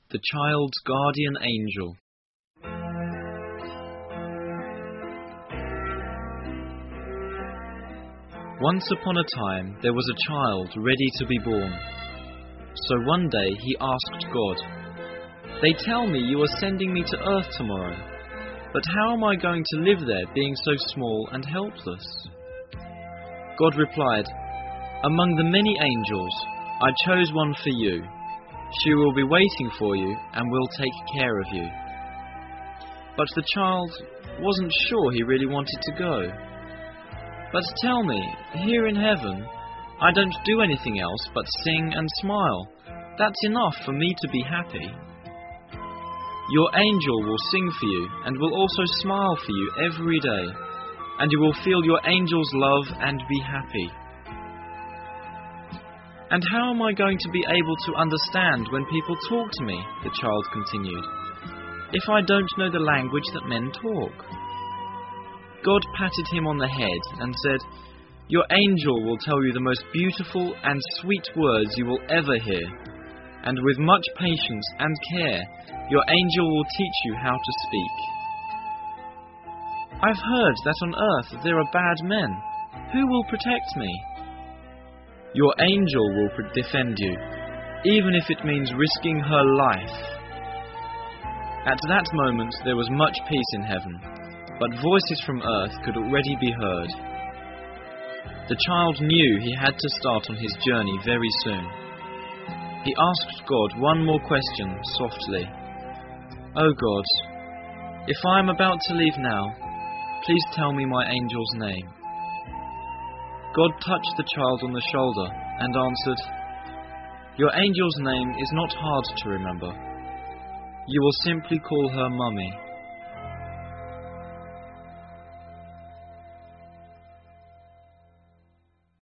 The Child's Guardian Angel. Once upon a time there was a child ready to be born. So one day he asked God, "They tell me you are sending me to earth tomorrow, but how am I going to live there being so small and helpless?" God replied, "Among the many angels, I chose one for you. She will be waiting for you and will take care of you." But the child wasn't sure he really wanted to go. "But tell me, here in heaven, I don't do anything else but sing and smile. That's enough for me to be happy." "Your angel will sing for you and will also smile for you every day, and you will feel your angel's love and be happy." "And how am I going to be able to understand when people talk to me?" the child continued, "if I don't know the language that men talk?" God patted him on the head and said, "Your angel will tell you the most beautiful and sweet words you will ever hear, and with much patience and care, your angel will teach you how to speak." "I've heard that on earth there are bad men. Who will protect me?" "Your angel will defend you, even if it means risking her life." At that moment there was much peace in heaven, but voices from earth could already be heard. The child knew he had to start on his journey very soon. He asked God one more question softly. "Oh God, if I am about to leave now, please tell me my angel's name." God touched the child on the shoulder and answered, "Your angel's name is not hard to remember. You will simply call her Mummy."